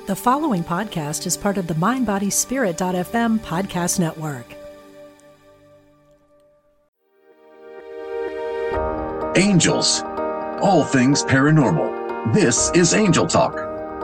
The following podcast is part of the MindBodySpirit.fm podcast network. Angels. All things paranormal. This is Angel Talk.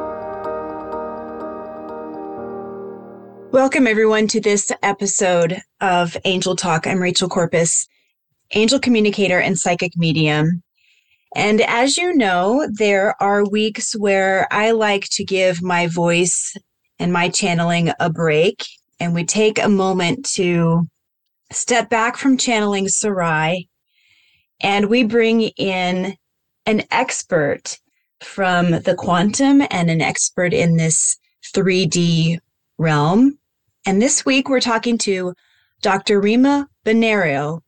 Welcome, everyone, to this episode of Angel Talk. I'm Rachel Corpus, angel communicator and psychic medium. And as you know, there are weeks where I like to give my voice and my channeling a break, and we take a moment to step back from channeling Sarai, and we bring in an expert from the quantum and an expert in this 3D realm. And this week we're talking to Dr. Rima Benario,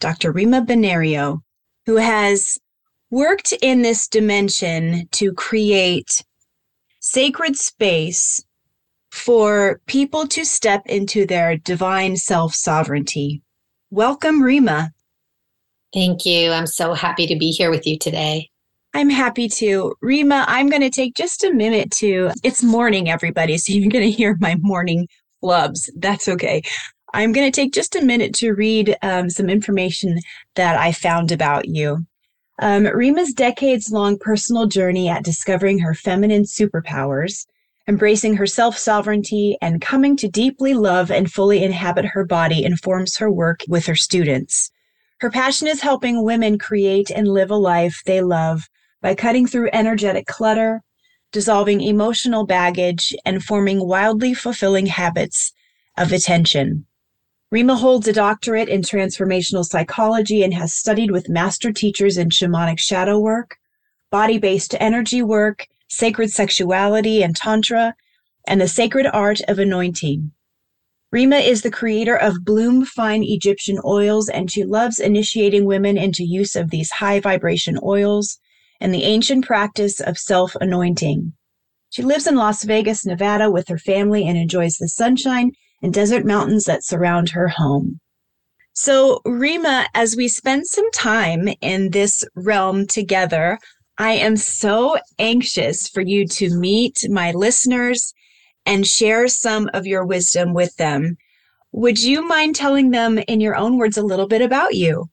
who has worked in this dimension to create sacred space for people to step into their divine self-sovereignty. Welcome, Rima. Thank you. I'm so happy to be here with you today. I'm happy to. Rima, I'm going to take just a minute it's morning, everybody, so you're going to hear my morning flubs. That's okay. I'm going to take just a minute to read some information that I found about you. Rima's decades-long personal journey at discovering her feminine superpowers, embracing her self-sovereignty, and coming to deeply love and fully inhabit her body informs her work with her students. Her passion is helping women create and live a life they love by cutting through energetic clutter, dissolving emotional baggage, and forming wildly fulfilling habits of attention. Rima holds a doctorate in transformational psychology and has studied with master teachers in shamanic shadow work, body-based energy work, sacred sexuality and tantra, and the sacred art of anointing. Rima is the creator of Bloom Fine Egyptian oils, and she loves initiating women into use of these high vibration oils and the ancient practice of self-anointing. She lives in Las Vegas, Nevada with her family and enjoys the sunshine and desert mountains that surround her home. So, Rima, as we spend some time in this realm together, I am so anxious for you to meet my listeners and share some of your wisdom with them. Would you mind telling them in your own words a little bit about you?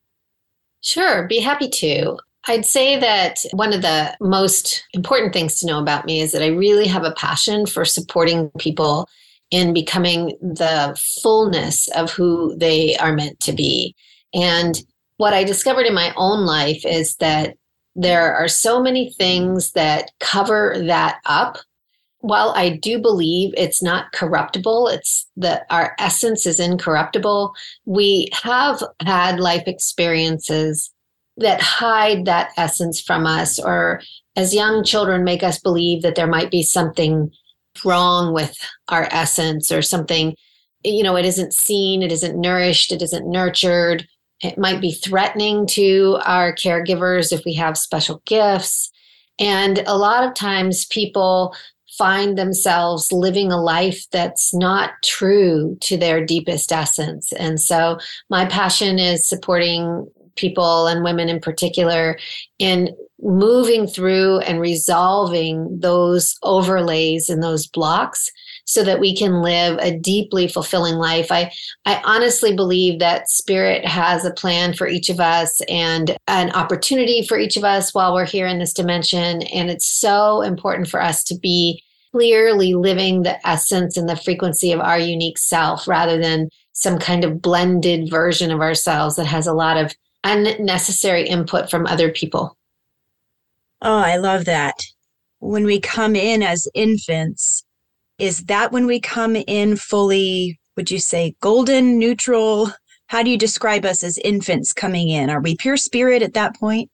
Sure, be happy to. I'd say that one of the most important things to know about me is that I really have a passion for supporting people in becoming the fullness of who they are meant to be. And what I discovered in my own life is that there are so many things that cover that up. While I do believe it's not corruptible, it's that our essence is incorruptible, we have had life experiences that hide that essence from us, or as young children make us believe that there might be something wrong with our essence or something, it isn't seen, it isn't nourished, it isn't nurtured. It might be threatening to our caregivers if we have special gifts. And a lot of times people find themselves living a life that's not true to their deepest essence. And so my passion is supporting people and women in particular in moving through and resolving those overlays and those blocks so that we can live a deeply fulfilling life. I honestly believe that spirit has a plan for each of us and an opportunity for each of us while we're here in this dimension. And it's so important for us to be clearly living the essence and the frequency of our unique self rather than some kind of blended version of ourselves that has a lot of unnecessary input from other people. Oh, I love that. When we come in as infants, is that when we come in fully, would you say golden, neutral? How do you describe us as infants coming in? Are we pure spirit at that point?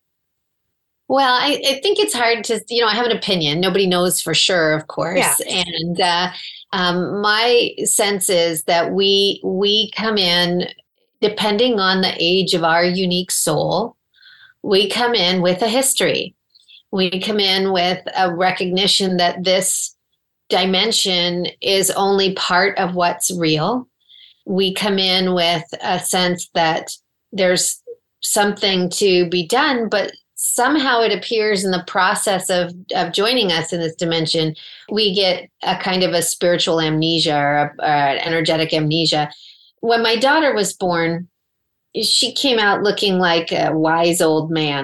Well, I think it's hard to, I have an opinion. Nobody knows for sure, of course. Yeah. And my sense is that we come in, depending on the age of our unique soul, we come in with a history. We come in with a recognition that this dimension is only part of what's real. We come in with a sense that there's something to be done, but somehow it appears in the process of joining us in this dimension, we get a kind of a spiritual amnesia or an energetic amnesia. When my daughter was born, she came out looking like a wise old man.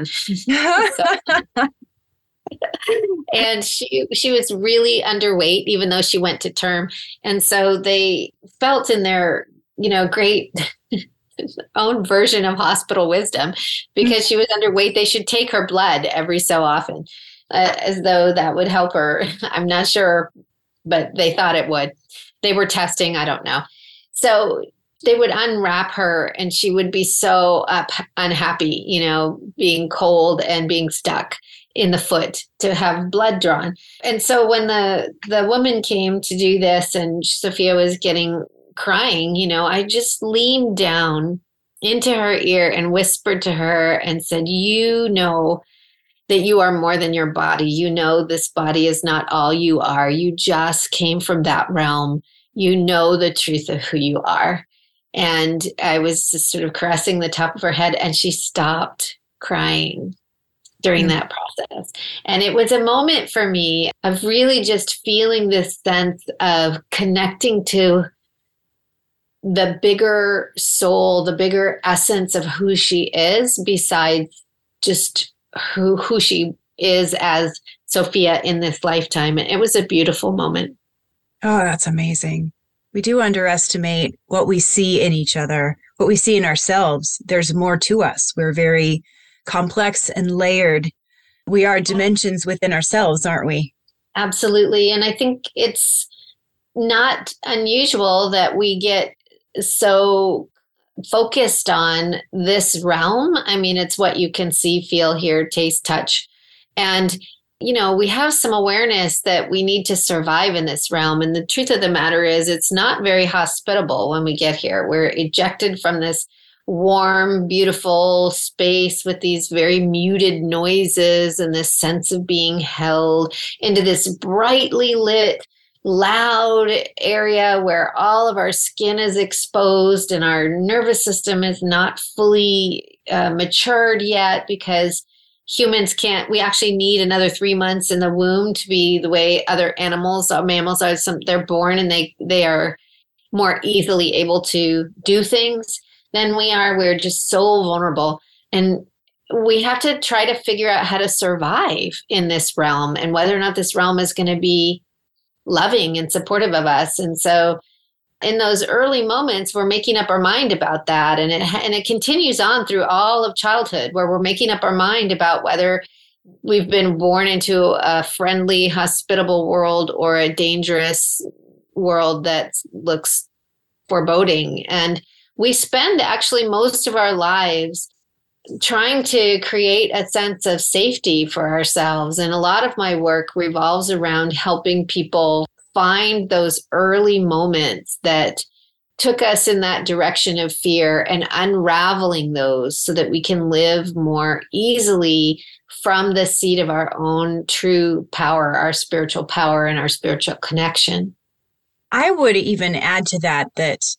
And she was really underweight, even though she went to term. And so they felt in their, great own version of hospital wisdom, because she was underweight, they should take her blood every so often, as though that would help her. I'm not sure, but they thought it would. They were testing, I don't know. So they would unwrap her and she would be so unhappy, being cold and being stuck in the foot to have blood drawn. And so when the woman came to do this and Sophia was crying, I just leaned down into her ear and whispered to her and said, you know that you are more than your body. You know this body is not all you are. You just came from that realm. You know the truth of who you are. And I was just sort of caressing the top of her head, and she stopped crying during that process. And it was a moment for me of really just feeling this sense of connecting to the bigger soul, the bigger essence of who she is, besides just who she is as Sophia in this lifetime. And it was a beautiful moment. Oh, that's amazing. We do underestimate what we see in each other, what we see in ourselves. There's more to us. We're very complex and layered. We are dimensions within ourselves, aren't we? Absolutely. And I think it's not unusual that we get so focused on this realm. I mean, it's what you can see, feel, hear, taste, touch. And we have some awareness that we need to survive in this realm. And the truth of the matter is, it's not very hospitable when we get here. We're ejected from this warm, beautiful space with these very muted noises and this sense of being held into this brightly lit, loud area where all of our skin is exposed and our nervous system is not fully matured yet, because humans we actually need another 3 months in the womb to be the way other animals or mammals are. They're born and they are more easily able to do things than we are. We're just so vulnerable. And we have to try to figure out how to survive in this realm and whether or not this realm is going to be loving and supportive of us. And so in those early moments, we're making up our mind about that. And it continues on through all of childhood, where we're making up our mind about whether we've been born into a friendly, hospitable world or a dangerous world that looks foreboding. And we spend actually most of our lives trying to create a sense of safety for ourselves. And a lot of my work revolves around helping people find those early moments that took us in that direction of fear and unraveling those so that we can live more easily from the seat of our own true power, our spiritual power and our spiritual connection. I would even add to that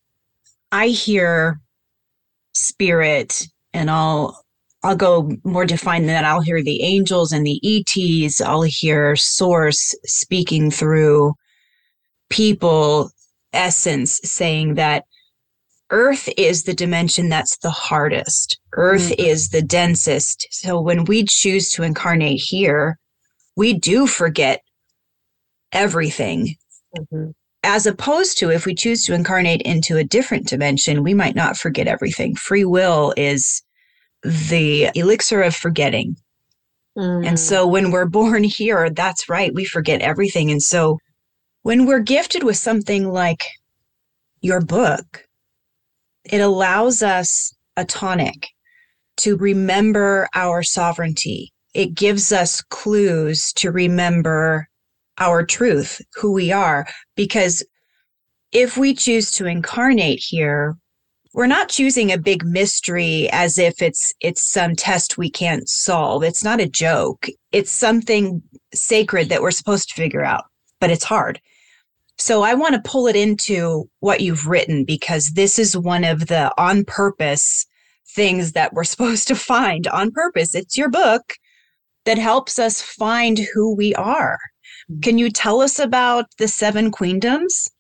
I hear spirit, and I'll go more defined than that. I'll hear the angels and the ETs. I'll hear source speaking through people, essence, saying that Earth is the dimension that's the hardest. Earth is the densest. So when we choose to incarnate here, we do forget everything. As opposed to if we choose to incarnate into a different dimension, we might not forget everything. Free will is the elixir of forgetting. And so when we're born here, that's right, we forget everything. And so when we're gifted with something like your book, it allows us a tonic to remember our sovereignty. It gives us clues to remember our truth, who we are. Because if we choose to incarnate here, we're not choosing a big mystery as if it's some test we can't solve. It's not a joke. It's something sacred that we're supposed to figure out, but it's hard. So I want to pull it into what you've written, because this is one of the on purpose things that we're supposed to find on purpose. It's your book. that helps us find who we are. Can you tell us about the 7 queendoms?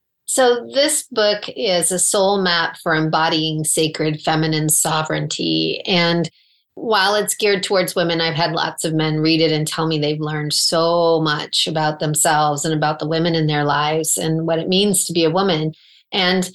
So this book is a soul map for embodying sacred feminine sovereignty. And while it's geared towards women, I've had lots of men read it and tell me they've learned so much about themselves and about the women in their lives and what it means to be a woman. And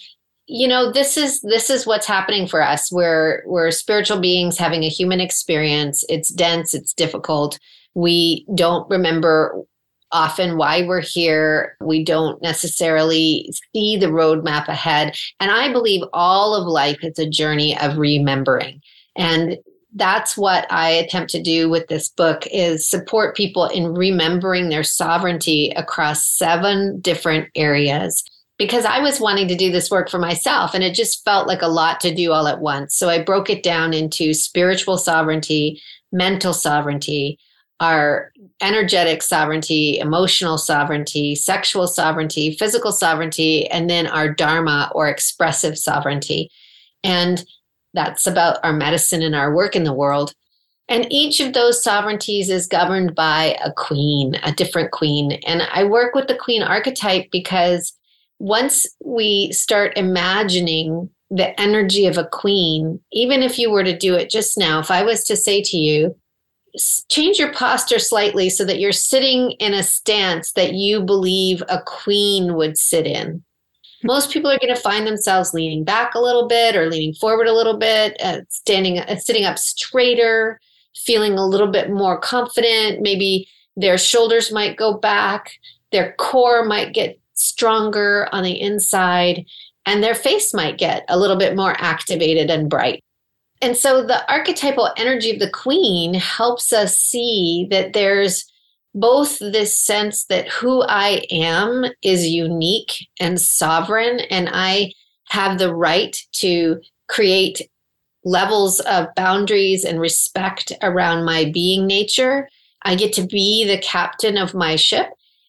this is what's happening for us. We're spiritual beings having a human experience. It's dense, it's difficult. We don't remember often why we're here. We don't necessarily see the roadmap ahead. And I believe all of life is a journey of remembering. And that's what I attempt to do with this book, is support people in remembering their sovereignty across 7 different areas. Because I was wanting to do this work for myself, and it just felt like a lot to do all at once. So I broke it down into spiritual sovereignty, mental sovereignty, our energetic sovereignty, emotional sovereignty, sexual sovereignty, physical sovereignty, and then our dharma or expressive sovereignty. And that's about our medicine and our work in the world. And each of those sovereignties is governed by a queen, a different queen. And I work with the queen archetype because once we start imagining the energy of a queen, even if you were to do it just now, if I was to say to you, change your posture slightly so that you're sitting in a stance that you believe a queen would sit in. Most people are going to find themselves leaning back a little bit or leaning forward a little bit, sitting up straighter, feeling a little bit more confident. Maybe their shoulders might go back, their core might get stronger on the inside, and their face might get a little bit more activated and bright. And so the archetypal energy of the queen helps us see that there's both this sense that who I am is unique and sovereign, and I have the right to create levels of boundaries and respect around my being nature. I get to be the captain of my ship,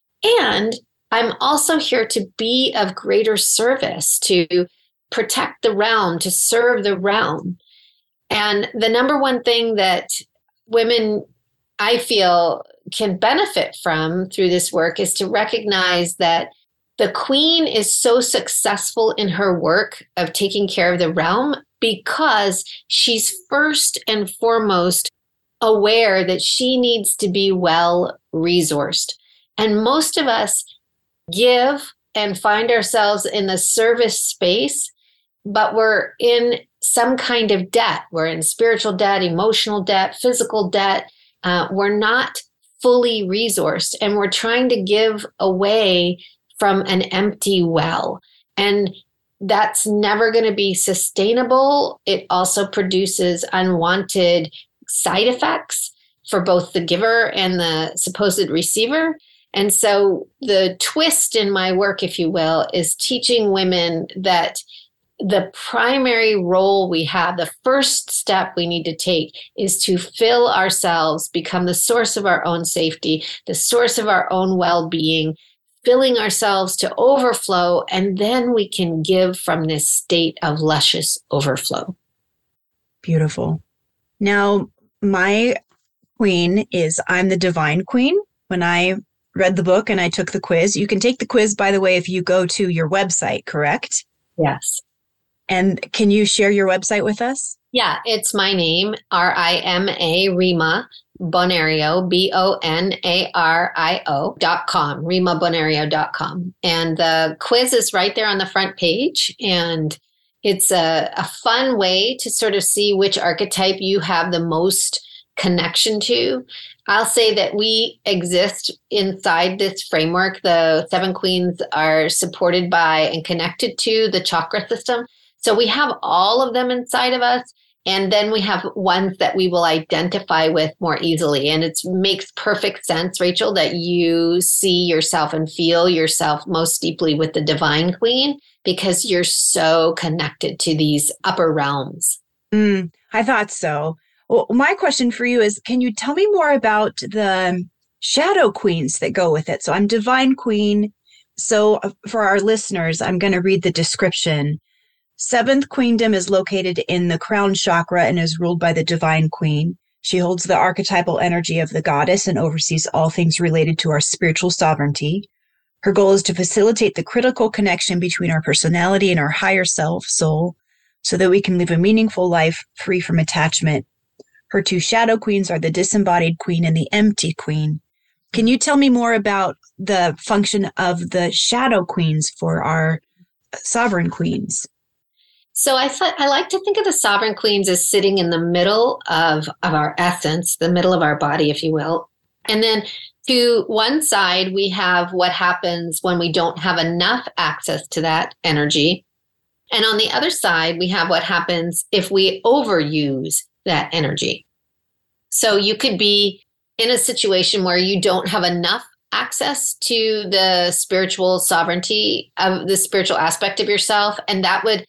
and I'm also here to be of greater service, to protect the realm, to serve the realm. And the number one thing that women, I feel, can benefit from through this work is to recognize that the queen is so successful in her work of taking care of the realm because she's first and foremost aware that she needs to be well resourced. And most of us give and find ourselves in the service space, but we're in some kind of debt. We're in spiritual debt, emotional debt, physical debt. We're not fully resourced, and we're trying to give away from an empty well. And that's never going to be sustainable. It also produces unwanted side effects for both the giver and the supposed receiver. And so the twist in my work, if you will, is teaching women that the primary role we have, the first step we need to take, is to fill ourselves, become the source of our own safety, the source of our own well-being, filling ourselves to overflow, and then we can give from this state of luscious overflow. Beautiful. Now, my queen is, I'm the divine queen. When I read the book and I took the quiz, you can take the quiz, by the way, if you go to your website, correct? Yes. And can you share your website with us? Yeah, it's my name, R-I-M-A, Rima Bonario, BONARIO.com, RimaBonario.com. And the quiz is right there on the front page. And it's a fun way to sort of see which archetype you have the most connection to. I'll say that we exist inside this framework. The 7 queens are supported by and connected to the chakra system. So we have all of them inside of us. And then we have ones that we will identify with more easily. And it makes perfect sense, Rachel, that you see yourself and feel yourself most deeply with the divine queen because you're so connected to these upper realms. I thought so. Well, my question for you is, can you tell me more about the shadow queens that go with it? So I'm divine queen. So for our listeners, I'm going to read the description. 7th queendom is located in the crown chakra and is ruled by the divine queen. She holds the archetypal energy of the goddess and oversees all things related to our spiritual sovereignty. Her goal is to facilitate the critical connection between our personality and our higher self, soul, so that we can live a meaningful life free from attachment. Her two shadow queens are the disembodied queen and the empty queen. Can you tell me more about the function of the shadow queens for our sovereign queens? So I like to think of the sovereign queens as sitting in the middle of our essence, the middle of our body, if you will. And then to one side, we have what happens when we don't have enough access to that energy. And on the other side, we have what happens if we overuse that energy. So you could be in a situation where you don't have enough access to the spiritual sovereignty of the spiritual aspect of yourself. And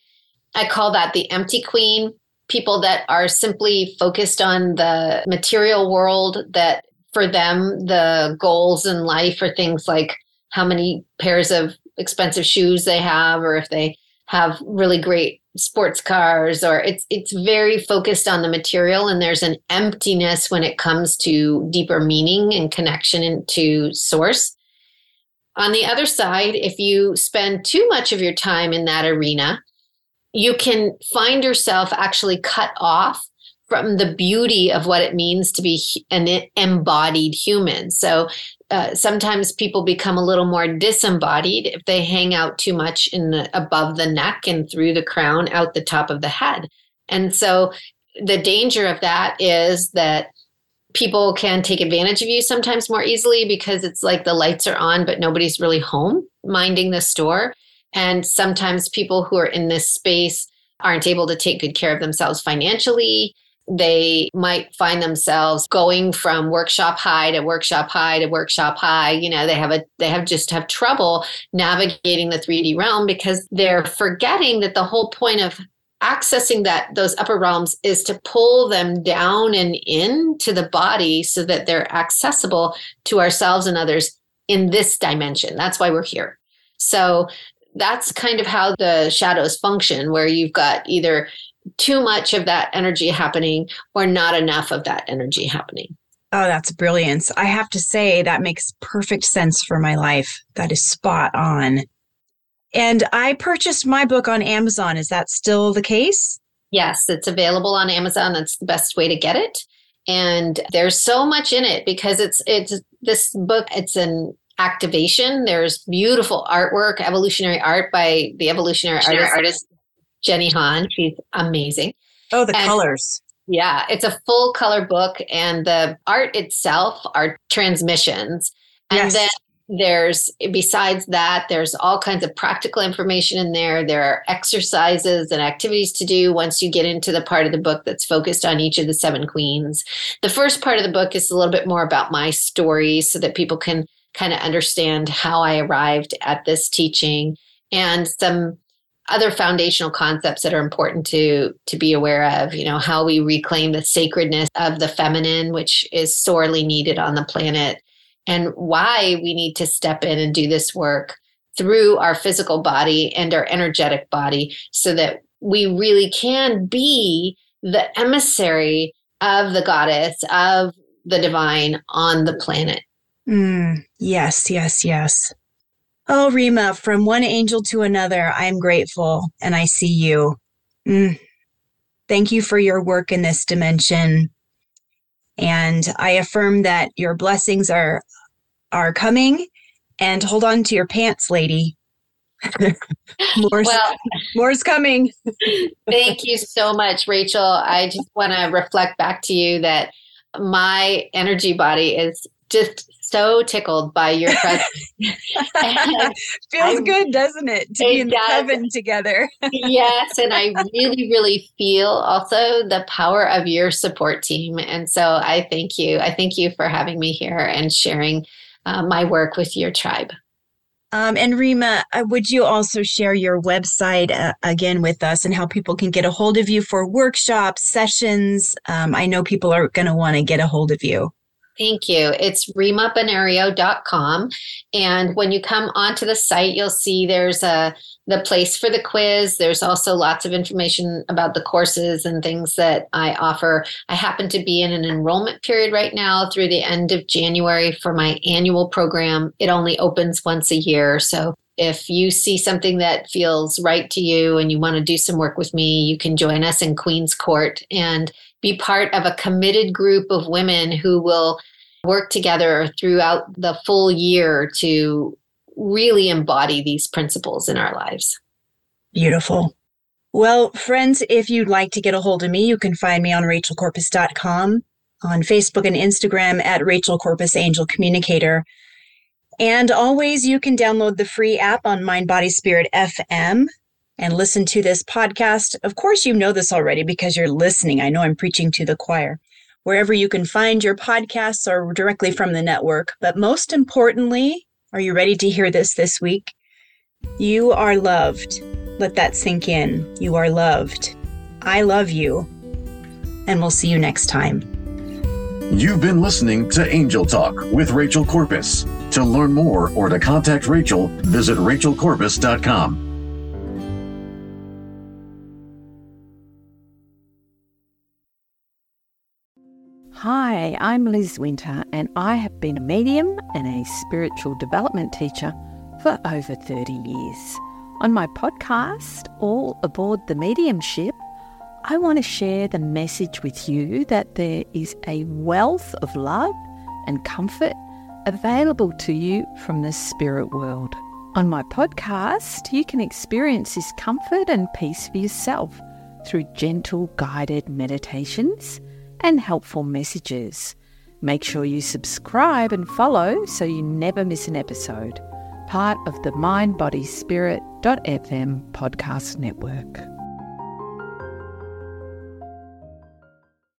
I call that the empty queen, people that are simply focused on the material world, that for them, the goals in life are things like how many pairs of expensive shoes they have, or if they have really great sports cars, or it's very focused on the material, and there's an emptiness when it comes to deeper meaning and connection into source. On the other side, if you spend too much of your time in that arena, you can find yourself actually cut off from the beauty of what it means to be an embodied human. So sometimes people become a little more disembodied if they hang out too much above the neck and through the crown out the top of the head. And so the danger of that is that people can take advantage of you sometimes more easily, because it's like the lights are on, but nobody's really home minding the store. And sometimes people who are in this space aren't able to take good care of themselves financially. They might find themselves going from workshop high to workshop high to workshop high. You know, they have trouble navigating the 3D realm, because they're forgetting that the whole point of accessing those upper realms is to pull them down and into the body so that they're accessible to ourselves and others in this dimension. That's why we're here. So that's kind of how the shadows function, where you've got either too much of that energy happening or not enough of that energy happening. Oh, that's brilliance. I have to say that makes perfect sense for my life. That is spot on. And I purchased my book on Amazon. Is that still the case? Yes, it's available on Amazon. That's the best way to get it. And there's so much in it, because it's this book, it's an activation. There's beautiful artwork, evolutionary art by the evolutionary artist Jenny Han. She's amazing. Oh, the colors. Yeah, it's a full color book, and the art itself are transmissions. And then besides that, there's all kinds of practical information in there. There are exercises and activities to do once you get into the part of the book that's focused on each of the 7 queens. The first part of the book is a little bit more about my story, so that people can kind of understand how I arrived at this teaching, and some other foundational concepts that are important to be aware of, you know, how we reclaim the sacredness of the feminine, which is sorely needed on the planet, and why we need to step in and do this work through our physical body and our energetic body, so that we really can be the emissary of the goddess, of the divine on the planet. Yes, yes, yes. Oh, Rima, from one angel to another, I'm grateful, and I see you. Thank you for your work in this dimension. And I affirm that your blessings are coming, and hold on to your pants, lady. More's coming. Thank you so much, Rachel. I just want to reflect back to you that my energy body is just so tickled by your presence. Feels good, doesn't it? To be in heaven together. Yes. And I really, really feel also the power of your support team. And so I thank you. I thank you for having me here and sharing my work with your tribe. And Rima, would you also share your website again with us, and how people can get a hold of you for workshops, sessions? I know people are going to want to get a hold of you. Thank you. It's rimabenario.com. And when you come onto the site, you'll see there's the place for the quiz. There's also lots of information about the courses and things that I offer. I happen to be in an enrollment period right now through the end of January for my annual program. It only opens once a year. So if you see something that feels right to you and you want to do some work with me, you can join us in Queen's Court and be part of a committed group of women who will work together throughout the full year to really embody these principles in our lives. Beautiful. Well, friends, if you'd like to get a hold of me, you can find me on rachelcorpus.com, on Facebook and Instagram at Rachel Corpus Angel Communicator. And always you can download the free app on Mind, Body, Spirit FM and listen to this podcast. Of course, you know this already because you're listening. I know I'm preaching to the choir. Wherever you can find your podcasts or directly from the network. But most importantly, are you ready to hear this week? You are loved. Let that sink in. You are loved. I love you. And we'll see you next time. You've been listening to Angel Talk with Rachel Corpus. To learn more or to contact Rachel, visit rachelcorpus.com. Hi, I'm Liz Winter, and I have been a medium and a spiritual development teacher for over 30 years. On my podcast, All Aboard the Mediumship, I want to share the message with you that there is a wealth of love and comfort available to you from the spirit world. On my podcast, you can experience this comfort and peace for yourself through gentle guided meditations and helpful messages. Make sure you subscribe and follow so you never miss an episode. Part of the mindbodyspirit.fm podcast network.